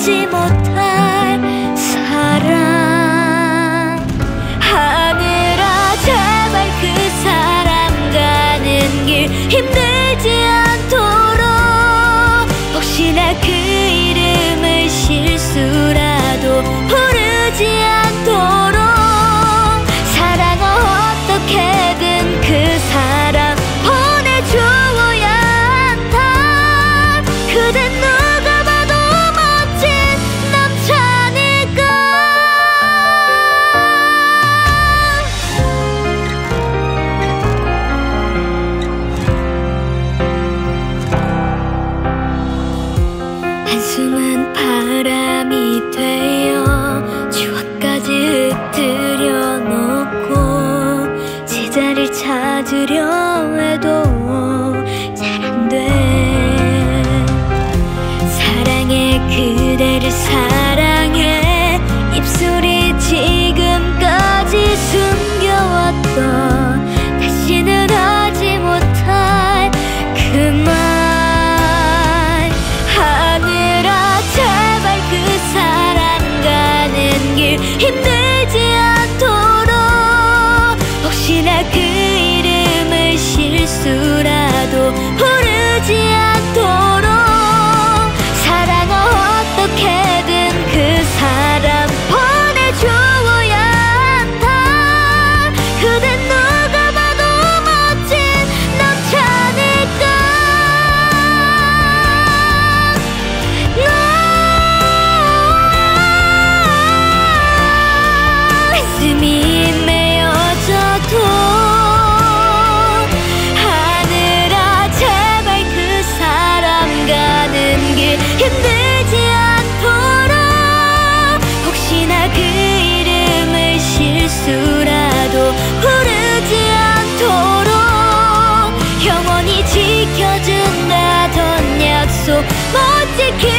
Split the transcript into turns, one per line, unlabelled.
잊지 못할 사랑. 하늘아 제발 그 사람 가는 길 힘들지 않도록, 혹시나 그 이름을 실수라도 부르지 않도록, 사랑아 어떻게든 그 사람 보내주어야 한다. 그댄 누가 봐도 멋진 남자니까. 한숨은 바람이 되어 추억까지 흩뜨려 놓고, 제자리를 찾으려 해도 잘 안 돼. 사랑해 그대를 사랑해, 입술이 지금까지 숨겨왔던 다시는 하지 못할 그 말. 하늘아 제발 그 사람 가는 길 힘들지 않도록, 혹시나 그 이름을 실수라도 부르지 않도록, 사랑아 어떻게든 그 사람 보내주어야 한다. 그댄 누가 봐도 멋진 남자니까. 가슴이 메어져도, 하늘아 제발 그 사람 가는 길 힘들지 않도록, 혹시나 그 이름을 실수라도 부르지 않도록, 영원히 지켜준다던 약속 못 지킬